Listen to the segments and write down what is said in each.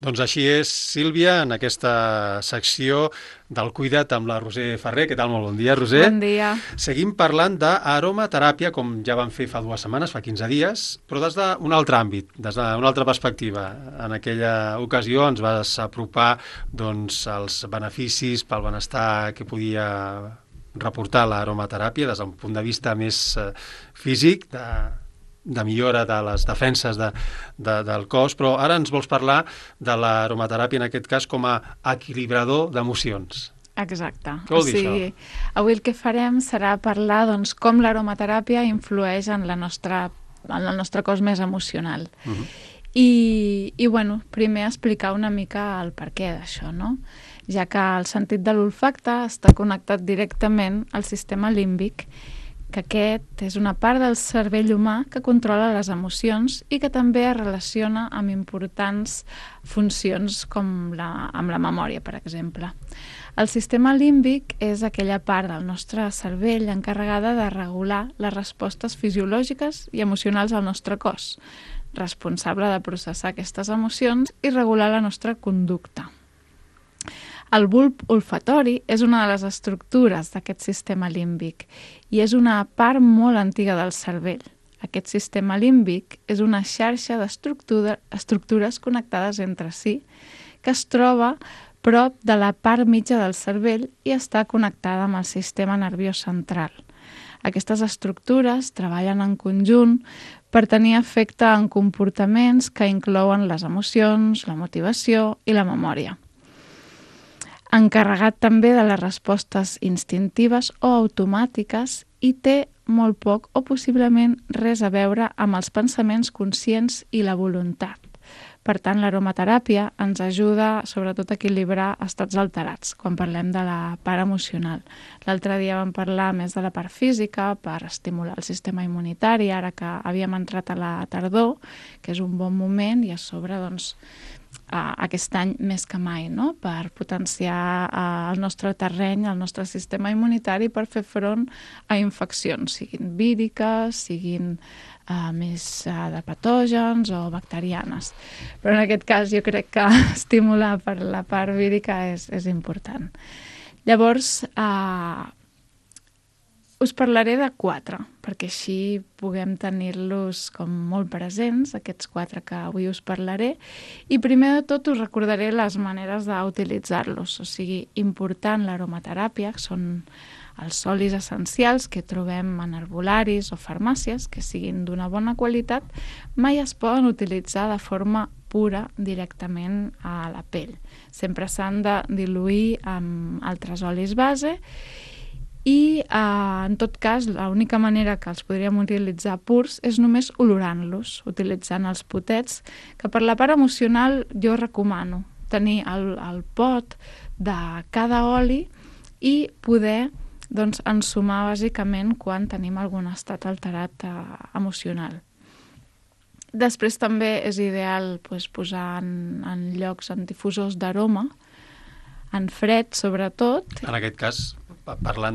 Doncs així és, Sílvia, en aquesta secció del Cuida't amb la Roser Ferrer. Què tal? Molt bon dia, Roser. Bon dia. Seguim parlant d'aromateràpia, com ja vam fer fa 2 setmanes, fa 15 dies, però des d'un altre àmbit, des d'una altra perspectiva. En aquella ocasió ens vas apropar doncs, els beneficis pel benestar que podia reportar l'aromateràpia des d'un punt de vista més físic, de millora de les defenses del cos, però ara ens vols parlar de l'aromateràpia, en aquest cas, com a equilibrador d'emocions. Exacte. Què vol dir això? Avui el que farem serà parlar doncs, com l'aromateràpia influeix en el nostre cos més emocional. I bueno, primer explicar una mica el perquè d'això, no? Ja que el sentit de l'olfacte està connectat directament al sistema límbic, que aquest és una part del cervell humà que controla les emocions i que també es relaciona amb importants funcions com amb la memòria, per exemple. El sistema límbic és aquella part del nostre cervell encarregada de regular les respostes fisiològiques i emocionals al nostre cos, responsable de processar aquestes emocions i regular la nostra conducta. El bulb olfatori és una de les estructures d'aquest sistema límbic i és una part molt antiga del cervell. Aquest sistema límbic és una xarxa d'estructures connectades entre si que es troba prop de la part mitja del cervell i està connectada amb el sistema nerviós central. Aquestes estructures treballen en conjunt per tenir efecte en comportaments que inclouen les emocions, la motivació i la memòria. Encarregat també de les respostes instintives o automàtiques i té molt poc o possiblement res a veure amb els pensaments conscients i la voluntat. Per tant, l'aromateràpia ens ajuda sobretot a equilibrar estats alterats quan parlem de la part emocional. L'altre dia vam parlar més de la part física per estimular el sistema immunitari, ara que havíem entrat a la tardor, que és un bon moment, i a sobre doncs, aquest any més que mai, no? Per potenciar el nostre terreny, el nostre sistema immunitari per fer front a infeccions, siguin víriques, siguin més de patògens o bacterianes. Però en aquest cas jo crec que estimular per la part vírica és important. Llavors, us parlaré de 4, perquè així puguem tenir-los com molt presents, aquests 4 que avui us parlaré. I primer de tot us recordaré les maneres d'utilitzar-los. O sigui, important l'aromateràpia, que són els olis essencials que trobem en herbolaris o farmàcies, que siguin d'una bona qualitat, mai es poden utilitzar de forma pura directament a la pell. Sempre s'han de diluir amb altres olis base i en tot cas l'única manera que els podríem utilitzar purs és només olorant-los, utilitzant els potets, que per la part emocional jo recomano tenir el pot de cada oli i poder doncs, ensumar bàsicament quan tenim algun estat alterat emocional. Després també és ideal posar en llocs en difusors d'aroma, en fred sobretot. En aquest cas, parlant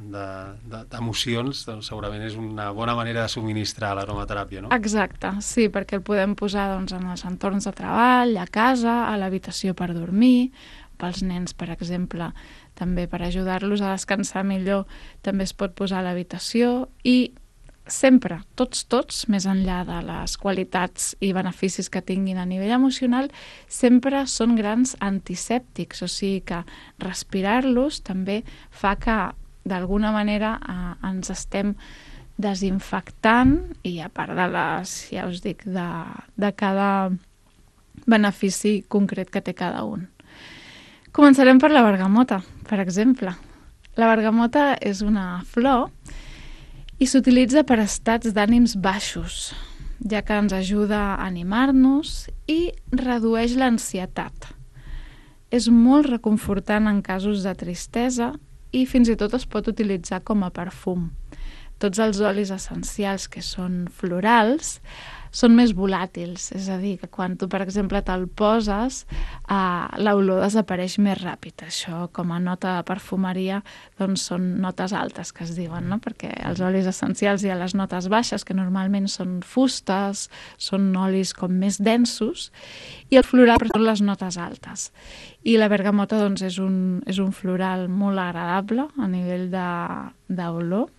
d'emocions, doncs segurament és una bona manera de subministrar l'aromateràpia, no? Exacte, sí, perquè el podem posar doncs, en els entorns de treball, a casa, a l'habitació per dormir, pels nens, per exemple, també per ajudar-los a descansar millor, també es pot posar a l'habitació i sempre, tots, més enllà de les qualitats i beneficis que tinguin a nivell emocional, sempre són grans antisèptics, o sigui que respirar-los també fa que d'alguna manera ens estem desinfectant i a part de les, ja us dic, de cada benefici concret que té cada un. Començarem per la bergamota, per exemple. La bergamota és una flor i s'utilitza per estats d'ànims baixos, ja que ens ajuda a animar-nos i redueix l'ansietat. És molt reconfortant en casos de tristesa i fins i tot es pot utilitzar com a perfum. Tots els olis essencials que són florals són més volàtils, és a dir, que quan tu, per exemple, te'l poses, l'olor desapareix més ràpid. Això, com a nota de perfumeria, doncs són notes altes, que es diuen, no? Perquè els olis essencials hi ha les notes baixes, que normalment són fustes, són olis com més densos, i el floral són les notes altes. I la bergamota, doncs, és un floral molt agradable a nivell d'olor,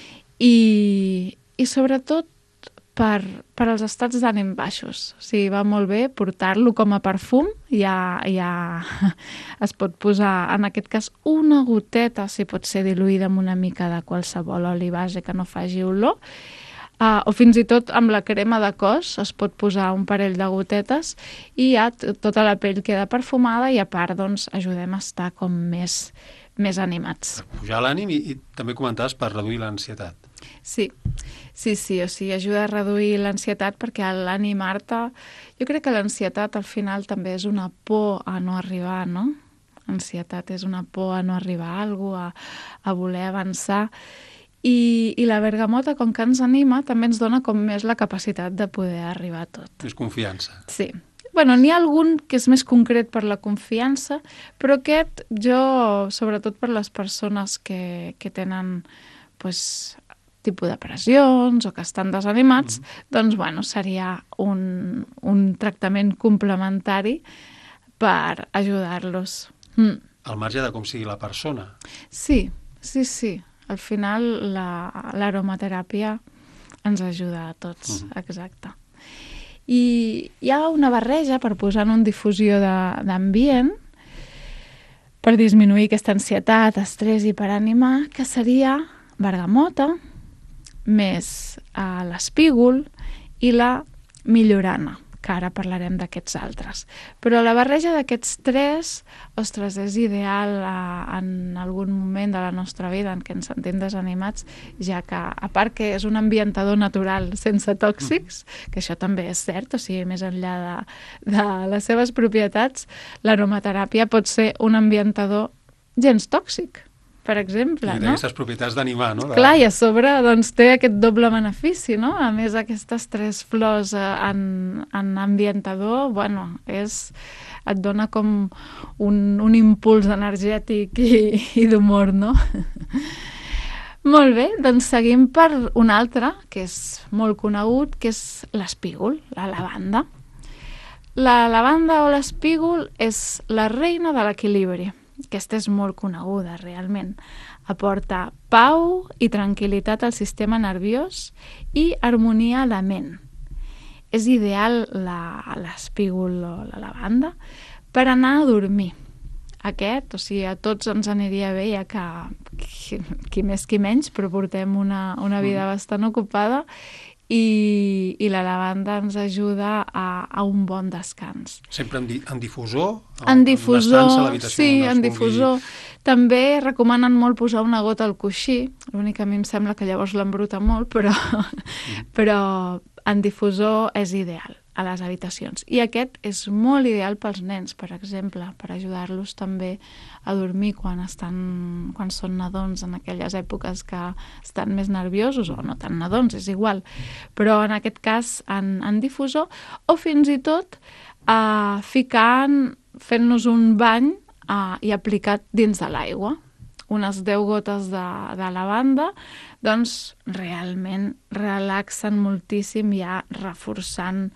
i sobretot per als estats d'ànim baixos. O sigui, va molt bé portar-lo com a perfum, ja es pot posar, en aquest cas, una goteta, si pot ser diluïda amb una mica de qualsevol oli base que no faci olor, o fins i tot amb la crema de cos es pot posar un parell de gotetes i ja tota la pell queda perfumada i a part, doncs, ajudem a estar com més animats. Per pujar l'ànim i també comentaves per reduir l'ansietat. Sí, o sigui, ajuda a reduir l'ansietat perquè a l'animar-te, jo crec que l'ansietat al final també és una por a no arribar, no? Ansietat és una por a no arribar a alguna cosa, a voler avançar, i la bergamota, com que ens anima, també ens dona com més la capacitat de poder arribar a tot. Més confiança. Sí. Bueno, n'hi ha algun que és més concret per la confiança, però aquest jo, sobretot per les persones que tenen pues, tipus depressions o que estan desanimats, doncs bueno, seria un tractament complementari per ajudar-los. Al marge de com sigui la persona. Sí. Al final l'aromateràpia ens ajuda a tots, exacte. I hi ha una barreja per posar en una difusió d'ambient per disminuir aquesta ansietat, estrès i per animar, que seria bergamota més l'espígol i la millorana, que ara parlarem d'aquests altres. Però la barreja d'aquests tres, ostres, és ideal en algun moment de la nostra vida en què ens sentim desanimats, ja que, a part que és un ambientador natural sense tòxics, que això també és cert, o sigui, més enllà de les seves propietats, l'aromateràpia pot ser un ambientador gens tòxic, per exemple, no? I d'aquestes propietats d'animar, no? Clar, i a sobre doncs, té aquest doble benefici, no? A més, aquestes tres flors en ambientador, bueno, et dona com un impuls energètic i d'humor, no? Molt bé, doncs seguim per un altre, que és molt conegut, que és l'espígol, la lavanda. La lavanda o l'espígol és la reina de l'equilibri. Aquesta és molt coneguda, realment. Aporta pau i tranquil·litat al sistema nerviós i harmonia a la ment. És ideal l'espígol o la lavanda per anar a dormir. Aquest, o sigui, a tots ens aniria bé, ja que qui més qui menys, però portem una vida bastant ocupada i la lavanda ens ajuda a un bon descans. Sempre en difusor? En difusor, sí, en difusor. També recomanen molt posar una gota al coixí, l'únic que a mi em sembla que llavors l'embruta molt, però en difusor és ideal a les habitacions. I aquest és molt ideal pels nens, per exemple, per ajudar-los també a dormir quan són nadons, en aquelles èpoques que estan més nerviosos, o no tan nadons, és igual. Però en aquest cas en difusor, o fins i tot fent-nos un bany i aplicat dins de l'aigua. Unes 10 gotes de lavanda, doncs realment relaxen moltíssim, ja reforçant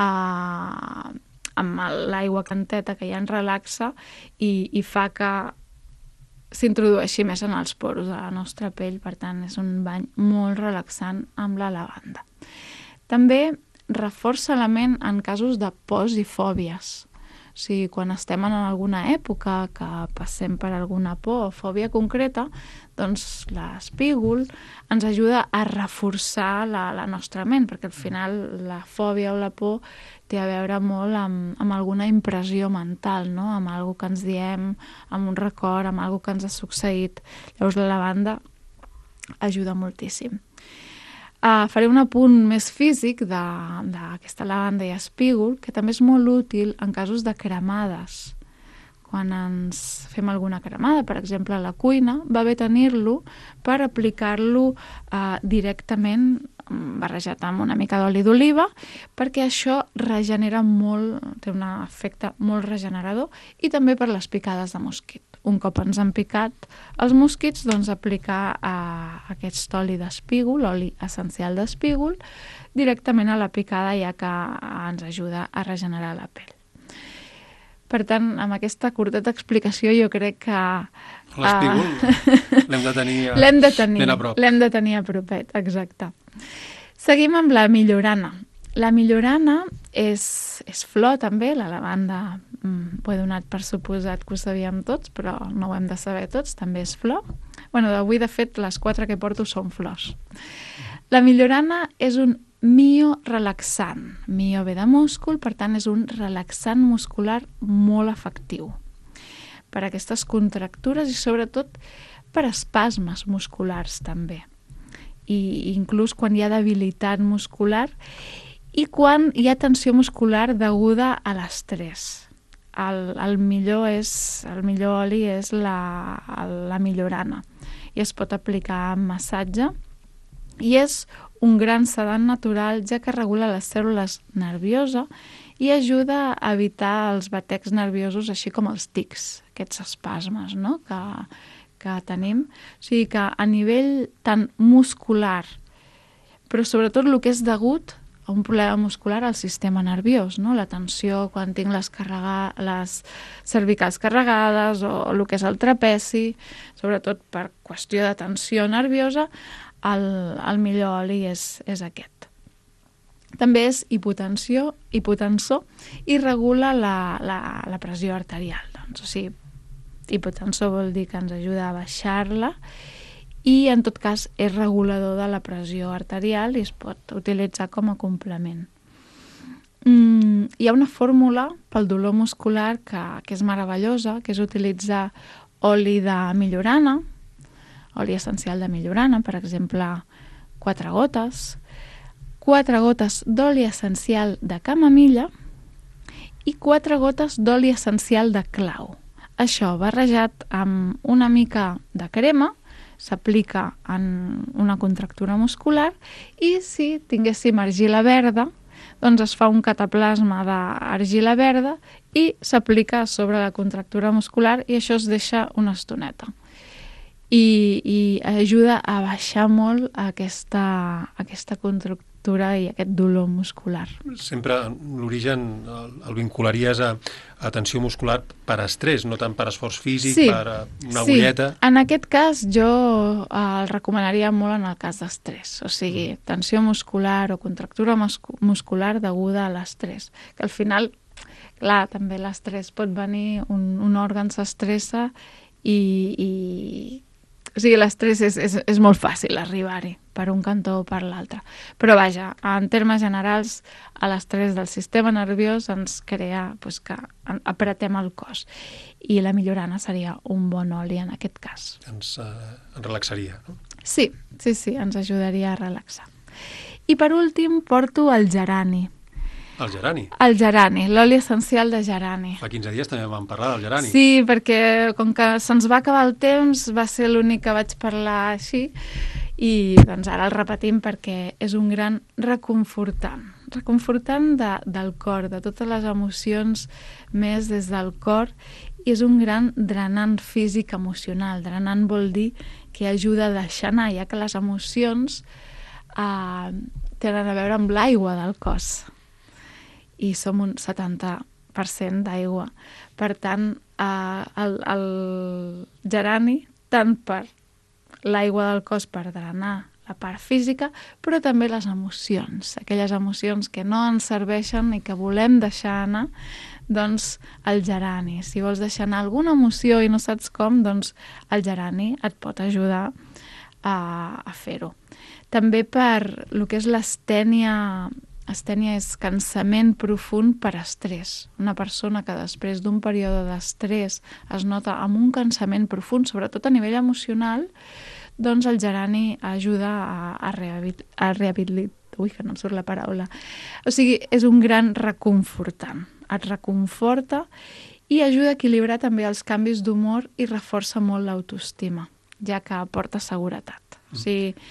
amb l'aigua canteta que ja ens relaxa i fa que s'introdueixi més en els poros de la nostra pell. Per tant, és un bany molt relaxant amb la lavanda. També reforça la ment en casos de pors i fòbies. O sigui, quan estem en alguna època que passem per alguna por o fòbia concreta, doncs l'espígol ens ajuda a reforçar la nostra ment, perquè al final la fòbia o la por té a veure molt amb alguna impressió mental, no? Amb alguna que ens diem, amb un record, amb alguna que ens ha succeït. Llavors la lavanda ajuda moltíssim. Faré un apunt més físic d'aquesta lavanda i espígol, que també és molt útil en casos de cremades. Quan ens fem alguna cremada, per exemple a la cuina, va bé tenir-lo per aplicar-lo directament barrejat amb una mica d'oli d'oliva, perquè això regenera molt, té un efecte molt regenerador, i també per les picades de mosquit. Un cop ens han picat els mosquits, doncs aplicar aquest oli d'espígol, oli essencial d'espígol, directament a la picada, ja que ens ajuda a regenerar la pell. Per tant, amb aquesta curteta explicació jo crec que... L'espígol l'hem de tenir ben a prop. L'hem de tenir a propet, exacte. Seguim amb la millorana. La millorana és flor també, la lavanda ho he donat per suposat que ho sabíem tots, però no ho hem de saber tots, també és flor. Bueno, avui de fet les 4 que porto són flors. La millorana és un miorelaxant. Mio ve de múscul, per tant és un relaxant muscular molt efectiu per a aquestes contractures i sobretot per espasmes musculars també. I inclús quan hi ha debilitat muscular i quan hi ha tensió muscular deguda a l'estrès. El millor oli és la millorana i es pot aplicar amb massatge i és un gran sedant natural, ja que regula les cèl·lules nervioses i ajuda a evitar els batecs nerviosos, així com els tics, aquests espasmes, no?, que tenim. O sigui que a nivell tant muscular, però sobretot el que és degut a un problema muscular al sistema nerviós, no?, la tensió quan tinc les cervicals carregades o el que és el trapezi, sobretot per qüestió de tensió nerviosa, el millor oli és aquest. També és hipotensor i regula la pressió arterial. Doncs, o sigui, hipotensor vol dir que ens ajuda a baixar-la i en tot cas és regulador de la pressió arterial i es pot utilitzar com a complement. Hi ha una fórmula pel dolor muscular que és meravellosa, que és utilitzar oli de millorana, oli essencial de millorana, per exemple, 4 gotes d'oli essencial de camamilla i 4 gotes d'oli essencial de clau. Això barrejat amb una mica de crema, s'aplica en una contractura muscular i si tinguéssim argila verda, doncs es fa un cataplasma d'argila verda i s'aplica sobre la contractura muscular i això es deixa una estoneta. I ajuda a baixar molt aquesta contractura i aquest dolor muscular. Sempre l'origen el vincularies a tensió muscular per estrès, no tant per esforç físic, sí, per una agulleta. Sí, en aquest cas jo el recomanaria molt en el cas d'estrès, o sigui, tensió muscular o contractura muscular deguda a l'estrès, que al final, clar, també l'estrès pot venir, un òrgan s'estressa i o sigui, l'estrès és molt fàcil arribar-hi per un cantó o per l'altre. Però vaja, en termes generals, l'estrès del sistema nerviós ens crea que apretem el cos. I la millorana seria un bon oli en aquest cas. Ens relaxaria, no? Sí, ens ajudaria a relaxar. I per últim porto el gerani. El gerani? El gerani, l'oli essencial de gerani. Fa 15 dies també vam parlar del gerani. Sí, perquè com que se'ns va acabar el temps, va ser l'únic que vaig parlar així i doncs ara el repetim perquè és un gran reconfortant del cor, de totes les emocions més des del cor, i és un gran drenant físic emocional. Drenant vol dir que ajuda a deixar anar, ja que les emocions tenen a veure amb l'aigua del cos i som un 70% d'aigua. Per tant, el gerani, tant per l'aigua del cos per drenar la part física, però també les emocions, aquelles emocions que no ens serveixen i que volem deixar anar, doncs el gerani. Si vols deixar anar alguna emoció i no saps com, doncs el gerani et pot ajudar a fer-ho. També per el que és l'astènia. Astènia és cansament profund per estrès. Una persona que després d'un període d'estrès es nota amb un cansament profund, sobretot a nivell emocional, doncs el gerani ajuda a rehabilitar. Ui, que no em surt la paraula. O sigui, és un gran reconfortant. Et reconforta i ajuda a equilibrar també els canvis d'humor i reforça molt l'autoestima, ja que aporta seguretat. O sigui,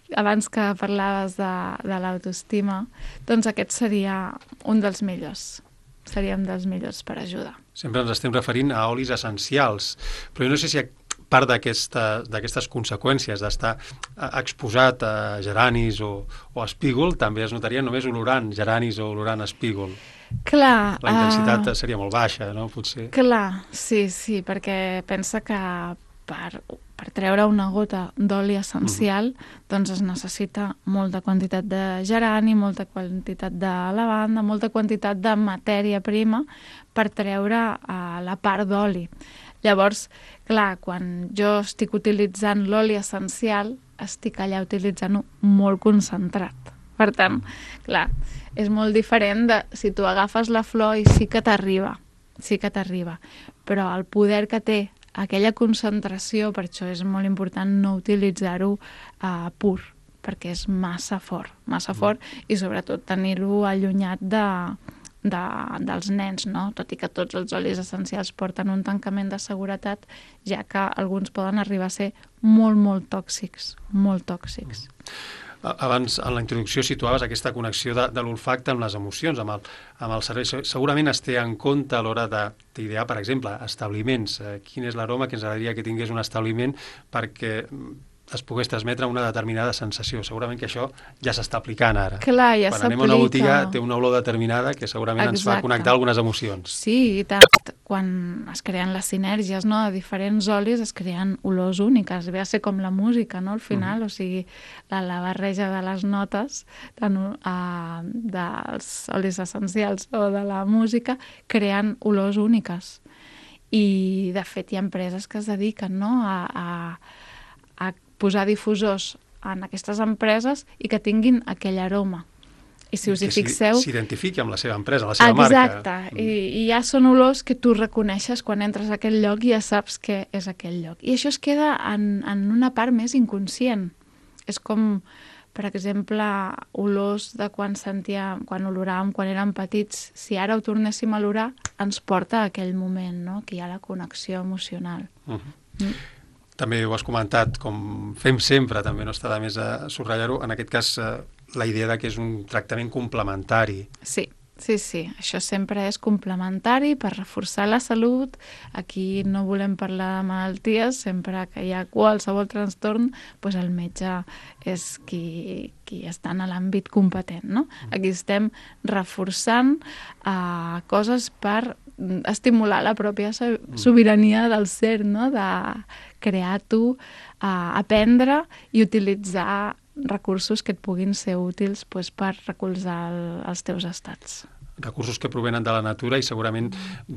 abans que parlaves de l'autoestima, doncs aquest seria un dels millors. Seria un dels millors per ajudar. Sempre ens estem referint a olis essencials, però jo no sé si part d'aquestes conseqüències d'estar exposat a geranis o espígol també es notaria només olorant geranis o olorant espígol. Clar. La intensitat seria molt baixa, no? Potser. Clar, sí, perquè pensa que per treure una gota d'oli essencial doncs es necessita molta quantitat de gerani, molta quantitat de lavanda, molta quantitat de matèria prima per treure la part d'oli. Llavors, clar, quan jo estic utilitzant l'oli essencial, estic allà utilitzant-ho molt concentrat. Per tant, clar, és molt diferent de si tu agafes la flor i sí que t'arriba, però el poder que té aquella concentració, per això és molt important no utilitzar-ho pur, perquè és massa fort, i sobretot tenir-ho allunyat dels nens, no? Tot i que tots els olis essencials porten un tancament de seguretat, ja que alguns poden arribar a ser molt, molt tòxics, molt tòxics. Abans, en la introducció, situaves aquesta connexió de l'olfacte amb les emocions, amb el cervell. Segurament es té en compte a l'hora d'idear, per exemple, establiments. Quin és l'aroma que ens agradaria que tingués un establiment perquè es pogués transmetre una determinada sensació. Segurament que això ja s'està aplicant ara. Clar, ja s'aplica. Quan anem a una botiga té una olor determinada que segurament ens fa connectar algunes emocions. Sí, i tant. Quan es creen les sinergies, no?, de diferents olis, es creen olors úniques. Ve a ser com la música, no?, al final. O sigui, la barreja de les notes dels olis essencials o de la música creen olors úniques. I, de fet, hi ha empreses que es dediquen, no?, a posar difusors en aquestes empreses i que tinguin aquell aroma. I si us hi fixeu... S'identifiqui amb la seva empresa, la seva marca. Exacte. I ja són olors que tu reconeixes quan entres a aquell lloc i ja saps que és aquell lloc. I això es queda en una part més inconscient. És com, per exemple, olors de quan oloràvem quan érem petits. Si ara ho tornéssim a olorar, ens porta a aquell moment, no?, que hi ha la connexió emocional. També ho has comentat, com fem sempre, també no està de més a subratllar-ho, en aquest cas la idea que és un tractament complementari. Sí, això sempre és complementari per reforçar la salut. Aquí no volem parlar de malalties, sempre que hi ha qualsevol trastorn, doncs el metge és qui està en l'àmbit competent, no? Aquí estem reforçant coses per estimular la pròpia sobirania del ser, no?, de crear tu, aprendre i utilitzar recursos que et puguin ser útils per recolzar els teus estats. Recursos que provenen de la natura i segurament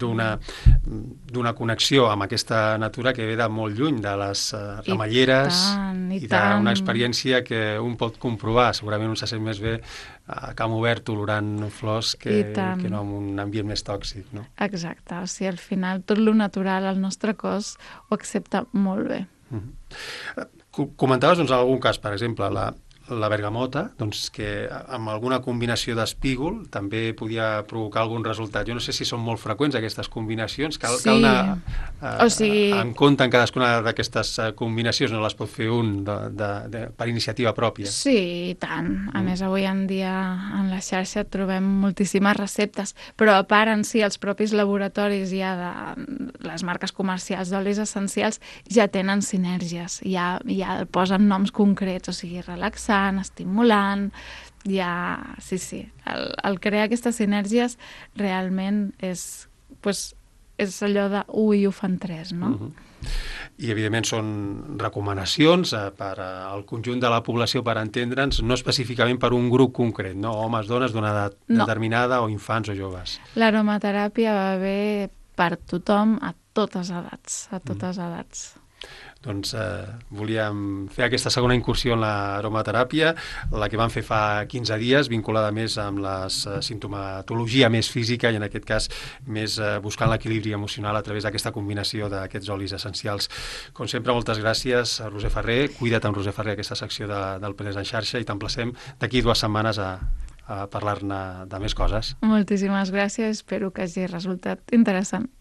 d'una connexió amb aquesta natura que ve de molt lluny, de les ramelleres i d'una experiència que un pot comprovar. Segurament un se sent més bé a camp obert olorant flors que no en un ambient més tòxic, no? Exacte, o sigui, al final tot lo natural, el nostre cos ho accepta molt bé. Comentaves, doncs, en algun cas, per exemple, la bergamota, doncs, que amb alguna combinació d'espígol també podia provocar algun resultat. Jo no sé si són molt freqüents aquestes combinacions. Cal anar en compte en cadascuna d'aquestes combinacions, no les pot fer un per iniciativa pròpia. Sí, i tant. A més, avui en dia en la xarxa trobem moltíssimes receptes, però a part en si els propis laboratoris ja de les marques comercials d'olis essencials ja tenen sinergies, ja posen noms concrets, o sigui, relaxant, estimulant, sí. El crear aquestes sinergies realment és allò de i ho fan tres, no? I, evidentment, són recomanacions per al conjunt de la població per entendre'ns, no específicament per un grup concret, no? Homes, dones d'una edat determinada o infants o joves. L'aromateràpia va bé per tothom, a totes edats. Doncs volíem fer aquesta segona incursió en l'aromateràpia, la que vam fer fa 15 dies, vinculada més amb la sintomatologia més física i en aquest cas més buscant l'equilibri emocional a través d'aquesta combinació d'aquests olis essencials. Com sempre, moltes gràcies a Roser Ferrer. Cuida't amb Roser Ferrer, aquesta secció del Penedès en xarxa, i t'emplacem d'aquí 2 setmanes a parlar-ne de més coses. Moltíssimes gràcies, espero que hagi resultat interessant.